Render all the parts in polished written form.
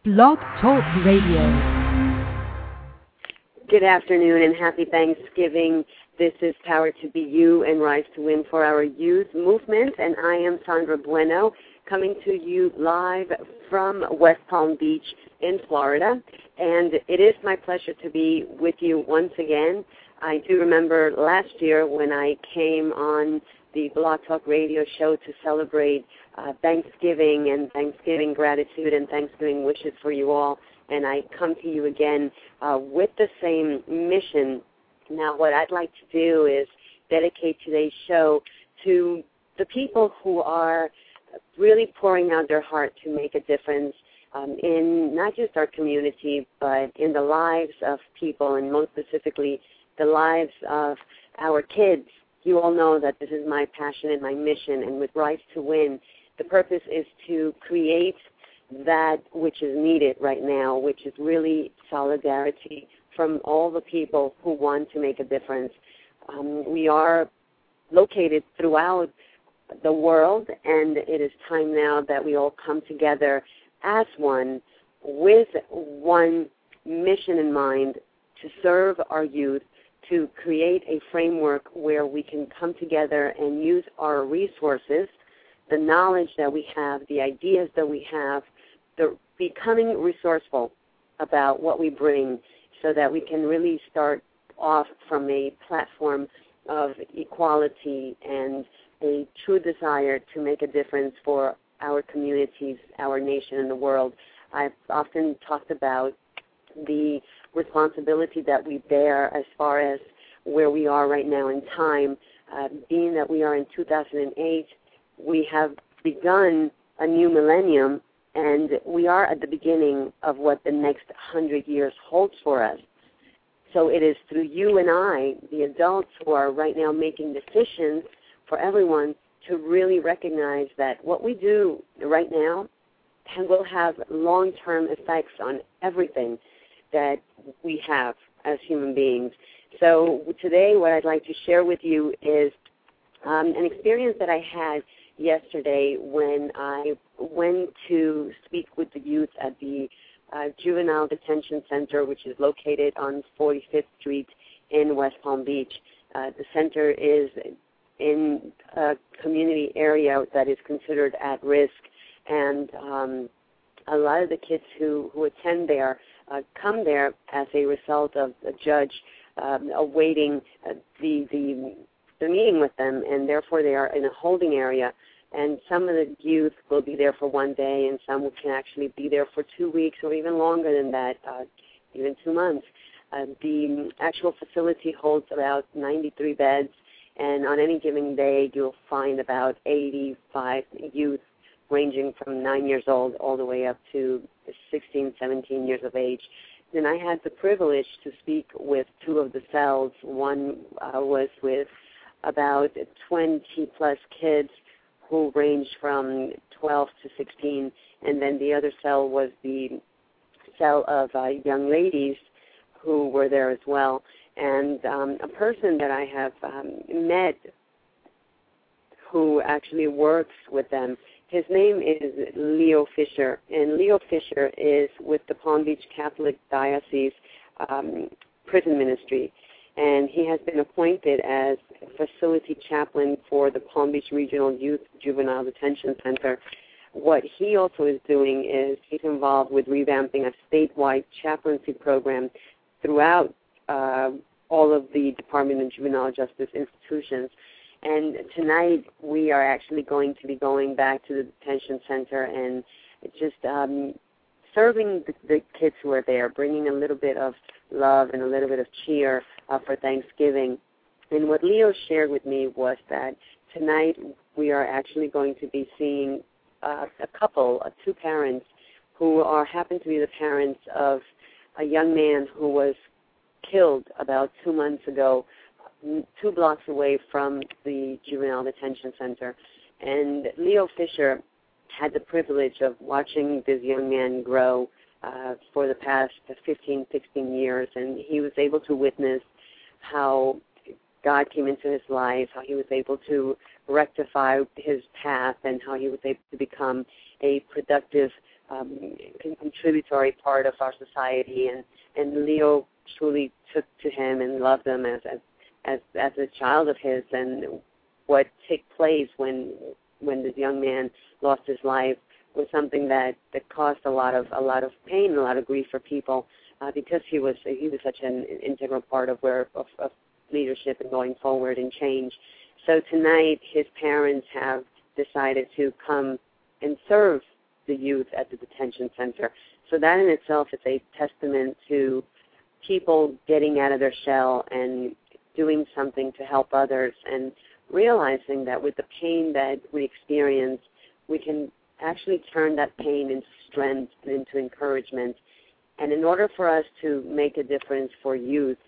Blog Talk Radio. Good afternoon and happy Thanksgiving. This is Power to Be You and Rise to Win for Our Youth Movement, and I am Sandra Bueno, coming to you live from West Palm Beach in Florida. And it is my pleasure to be with you once again. I do remember last year when I came on the Blog Talk Radio show to celebrate Thanksgiving and Thanksgiving gratitude and Thanksgiving wishes for you all. And I come to you again with the same mission. Now, what I'd like to do is dedicate today's show to the people who are really pouring out their heart to make a difference in not just our community, but in the lives of people, and most specifically, the lives of our kids. You all know that this is my passion and my mission, and with Rise to Win, the purpose is to create that which is needed right now, which is really solidarity from all the people who want to make a difference. We are located throughout the world, and it is time now that we all come together as one with one mission in mind to serve our youth, to create a framework where we can come together and use our resources, the knowledge that we have, the ideas that we have, becoming resourceful about what we bring so that we can really start off from a platform of equality and a true desire to make a difference for our communities, our nation, and the world. I've often talked about the responsibility that we bear as far as where we are right now in time. Being that we are in 2008, we have begun a new millennium, and we are at the beginning of what the next 100 years holds for us. So it is through you and I, the adults who are right now making decisions for everyone, to really recognize that what we do right now will have long-term effects on everything that we have as human beings. So today what I'd like to share with you is an experience that I had yesterday when I went to speak with the youth at the Juvenile Detention Center, which is located on 45th Street in West Palm Beach. The center is in a community area that is considered at risk, and a lot of the kids who attend there come there as a result of the judge awaiting the meeting with them, and therefore they are in a holding area. And some of the youth will be there for one day, and some can actually be there for 2 weeks or even longer than that, even 2 months. The actual facility holds about 93 beds, and on any given day you'll find about 85 youth ranging from 9 years old all the way up to 16, 17 years of age. And I had the privilege to speak with two of the cells. One was with about 20-plus kids who ranged from 12 to 16, and then the other cell was the cell of young ladies who were there as well. And a person that I have met who actually works with them, his name is Leo Fisher, and Leo Fisher is with the Palm Beach Catholic Diocese Prison Ministry, and he has been appointed as facility chaplain for the Palm Beach Regional Youth Juvenile Detention Center. What he also is doing is he's involved with revamping a statewide chaplaincy program throughout all of the Department of Juvenile Justice institutions. And tonight we are actually going to be going back to the detention center and just serving the kids who are there, bringing a little bit of love and a little bit of cheer for Thanksgiving. And what Leo shared with me was that tonight we are actually going to be seeing a couple, two parents, who happen to be the parents of a young man who was killed about 2 months ago, 2 blocks away from the Juvenile Detention Center. And Leo Fisher had the privilege of watching this young man grow for the past 15, 16 years, and he was able to witness how God came into his life, how he was able to rectify his path, and how he was able to become a productive contributory part of our society, and Leo truly took to him and loved him as a child of his. And what took place when this young man lost his life was something that caused a lot of pain and a lot of grief for people, because he was such an integral part of leadership and going forward and change. So tonight, his parents have decided to come and serve the youth at the detention center. So that in itself is a testament to people getting out of their shell and doing something to help others, and realizing that with the pain that we experience, we can actually turn that pain into strength and into encouragement. And in order for us to make a difference for youth,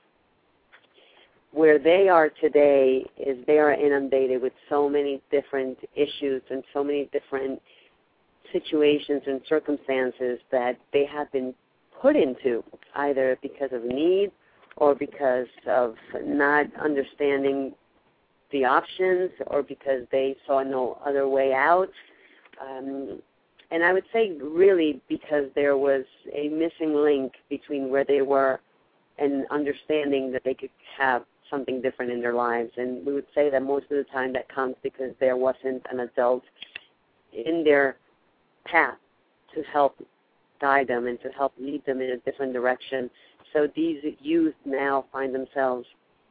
where they are today is they are inundated with so many different issues and so many different situations and circumstances that they have been put into, either because of need or because of not understanding the options, or because they saw no other way out. And I would say really because there was a missing link between where they were and understanding that they could have something different in their lives. And we would say that most of the time that comes because there wasn't an adult in their path to help guide them and to help lead them in a different direction. So these youth now find themselves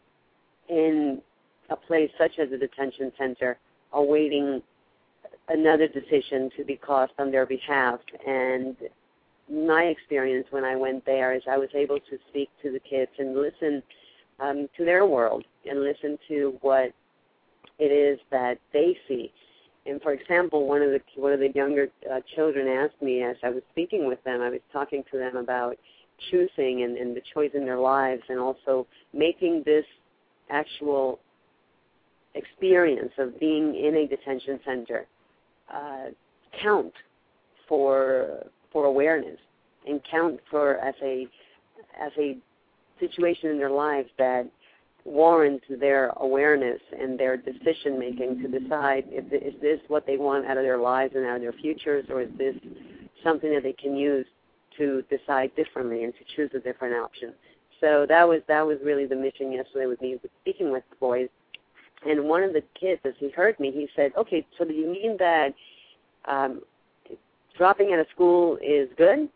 in a place such as a detention center, awaiting another decision to be caused on their behalf. And my experience when I went there is I was able to speak to the kids and listen to their world and listen to what it is that they see. And for example, one of the younger children asked me as I was speaking with them, I was talking to them about choosing and the choice in their lives, and also making this actual experience of being in a detention center count for awareness, and count for as a situation in their lives that warrants their awareness and their decision making to decide is this what they want out of their lives and out of their futures, or is this something that they can use to decide differently and to choose a different option. So that was really the mission yesterday with me, speaking with the boys. And one of the kids, as he heard me, he said, "Okay, so do you mean that dropping out of school is good?"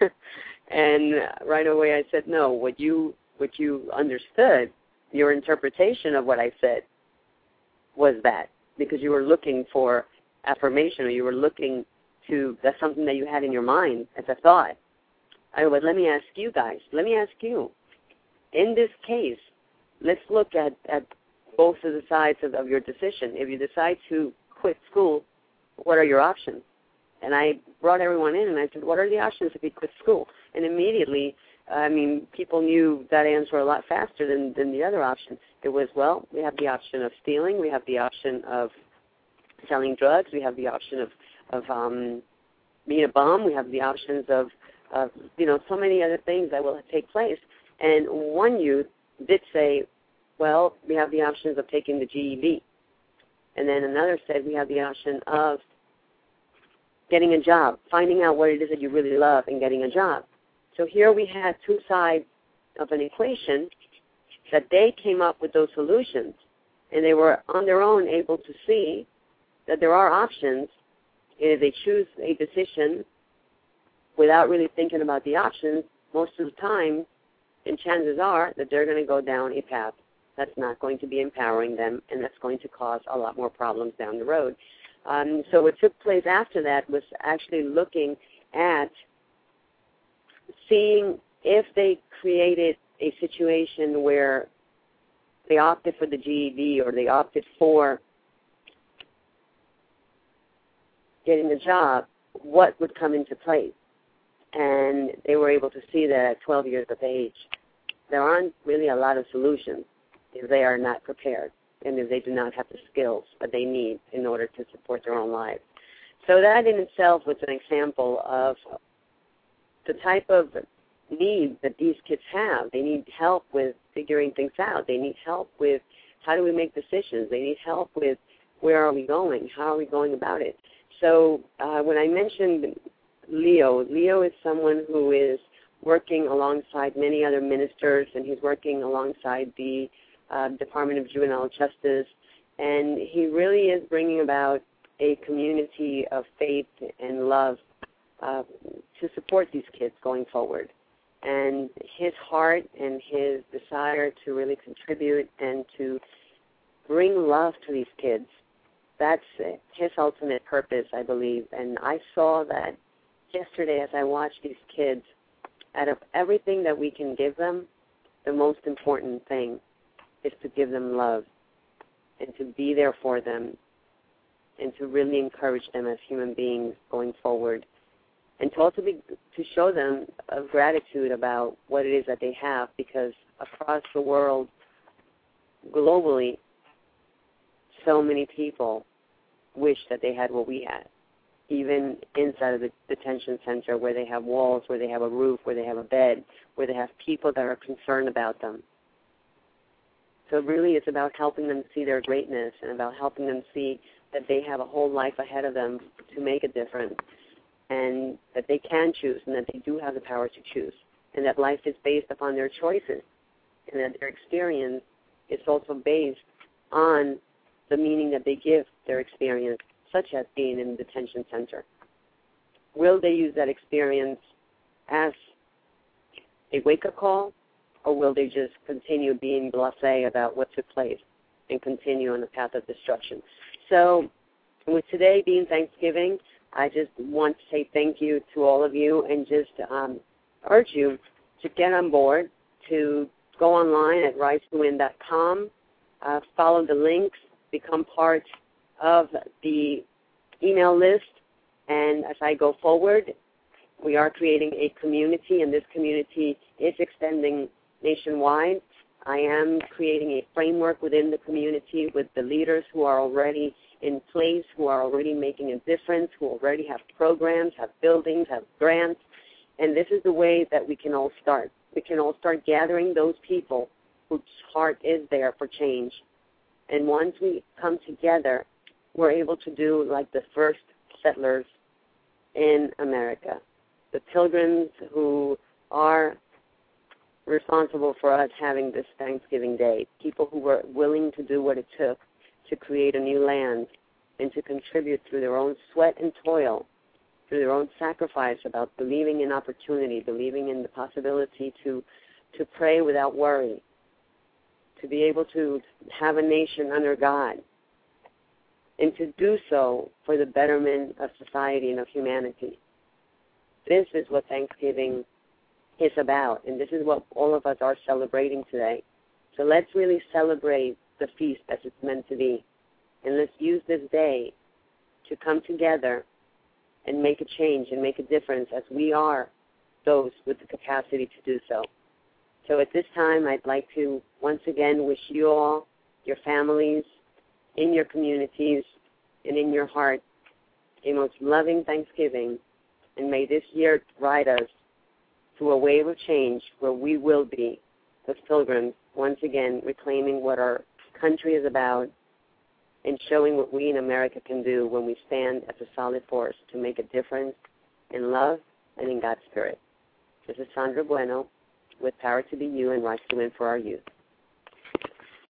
And right away I said, "No. What you understood, your interpretation of what I said, was that because you were looking for affirmation, or you were looking to, that's something that you had in your mind as a thought." I go, "But let me ask you guys. Let me ask you. In this case, let's look at both of the sides of your decision. If you decide to quit school, what are your options?" And I brought everyone in and I said, "What are the options if you quit school?" And immediately, people knew that answer a lot faster than the other option. It was, well, we have the option of stealing, we have the option of selling drugs, we have the option of being a bum, we have the options of so many other things that will take place. And one youth did say, well, we have the options of taking the GED. And then another said we have the option of getting a job, finding out what it is that you really love and getting a job. So here we had two sides of an equation that they came up with those solutions. And they were on their own able to see that there are options. If they choose a decision without really thinking about the options, most of the time, and chances are that they're going to go down a path that's not going to be empowering them, and that's going to cause a lot more problems down the road. So what took place after that was actually looking at seeing if they created a situation where they opted for the GED or they opted for getting a job, what would come into place. And they were able to see that at 12 years of age, there aren't really a lot of solutions if they are not prepared and if they do not have the skills that they need in order to support their own lives. So that in itself was an example of the type of need that these kids have. They need help with figuring things out. They need help with how do we make decisions. They need help with where are we going, how are we going about it. So when I mentioned Leo. Leo is someone who is working alongside many other ministers, and he's working alongside the Department of Juvenile Justice, and he really is bringing about a community of faith and love to support these kids going forward. And his heart and his desire to really contribute and to bring love to these kids, that's his ultimate purpose, I believe. And I saw that yesterday as I watched these kids. Out of everything that we can give them, the most important thing is to give them love and to be there for them and to really encourage them as human beings going forward, and to also to show them of gratitude about what it is that they have, because across the world, globally, so many people wish that they had what we had, even inside of the detention center, where they have walls, where they have a roof, where they have a bed, where they have people that are concerned about them. So really it's about helping them see their greatness and about helping them see that they have a whole life ahead of them to make a difference, and that they can choose, and that they do have the power to choose, and that life is based upon their choices, and that their experience is also based on the meaning that they give their experience, such as being in the detention center. Will they use that experience as a wake-up call, or will they just continue being blasé about what took place and continue on the path of destruction? So with today being Thanksgiving, I just want to say thank you to all of you, and just urge you to get on board, to go online at risetowin.com, follow the links, become part of the email list, and as I go forward, we are creating a community, and this community is extending nationwide. I am creating a framework within the community with the leaders who are already in place, who are already making a difference, who already have programs, have buildings, have grants, and this is the way that we can all start. We can all start gathering those people whose heart is there for change. And once we come together, we're able to do like the first settlers in America, the Pilgrims who are responsible for us having this Thanksgiving Day, people who were willing to do what it took to create a new land and to contribute through their own sweat and toil, through their own sacrifice, about believing in opportunity, believing in the possibility to pray without worry, to be able to have a nation under God, and to do so for the betterment of society and of humanity. This is what Thanksgiving is about, and this is what all of us are celebrating today. So let's really celebrate the feast as it's meant to be, and let's use this day to come together and make a change and make a difference, as we are those with the capacity to do so. So at this time, I'd like to once again wish you all, your families, in your communities, and in your heart, a most loving Thanksgiving, and may this year guide us to a wave of change where we will be the Pilgrims, once again reclaiming what our country is about and showing what we in America can do when we stand as a solid force to make a difference in love and in God's Spirit. This is Sandra Bueno with Power to Be You and Rise to Win for Our Youth.